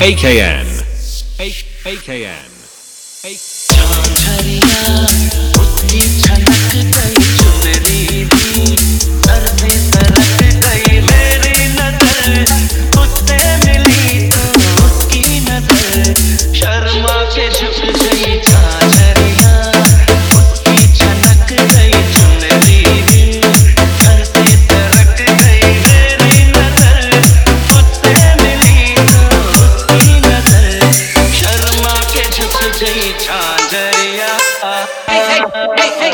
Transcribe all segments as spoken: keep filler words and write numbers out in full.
A K N. A K N. Jhajharia उसकी छलक गई चुनरी दी सर से सरक गई मेरी नजर उससे मिली तो उसकी नजर शर्मा के झुक गई झांझरिया उसकी छलक गई चुनरी दी सर से सरक गई मेरी नजर उससे मिली तो उसकी नजर शर्मा के झुक गई Jhajharia. Hey, hey, hey, hey.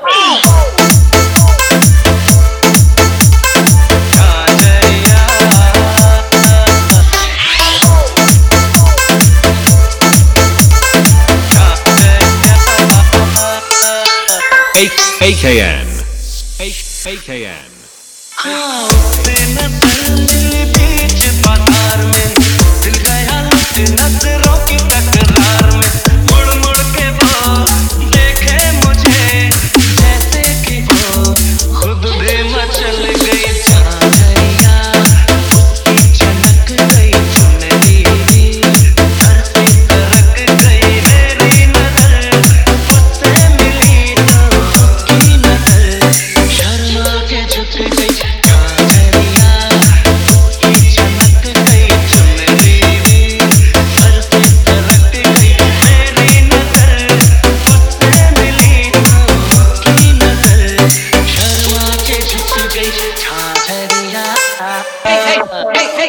A K N. A K N. हाँ उससे नजर मिली बीच बाजार में दिल गया लुट नजरों की तकरार में मुड़ मुड़ के वो देखे मुझे जैसे कि वो खुद भी मचल गई झांझरिया उसकी चमक गई चुनरी सर से सरक गई मेरी नजर उससे मिली तो उसकी नजर शर्मा के झुक गई झांझरिया उसकी चमक गई चुनरी सर से सरक गई मेरी नजर उससे मिली तो उसकी नजर शर्मा के झुक गई Jhajharia. Hey, hey, hey, hey.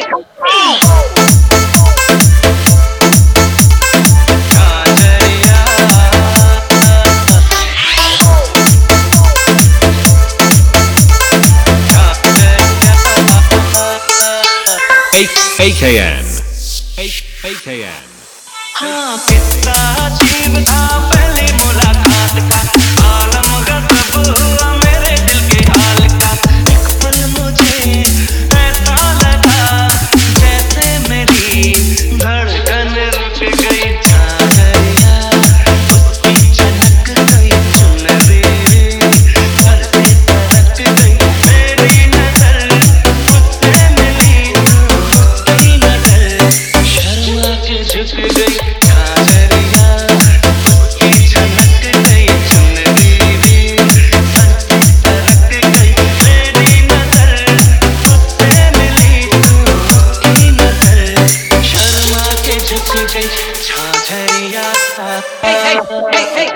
A K N. A K N. हाँ कितना अजीब था पहली मुलाकात का आलम गज़ब हुआ मेरे दिल के हाल का एक पल मुझे ऐसा लगा जैसे मेरी धड़कन रुक गई झांझरिया उसकी चमक गई चुनरी सर से सरक गई मेरी नजर उससे मिली तो उसकी नजर शर्मा के झुक गई झांझरिया उसकी चमक गई चुनरी सर से सरक गई मेरी नजर उससे मिली तो उसकी नजर शर्मा के झुक गई Jhajharia. Hey, hey, hey, hey.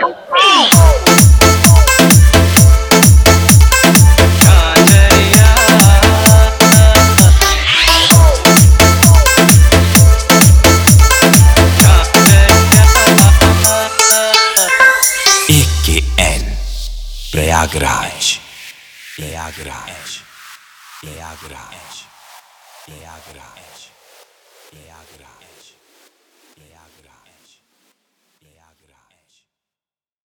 A K N Prayagraj Prayagraj Prayagraj Prayagraj Prayagraj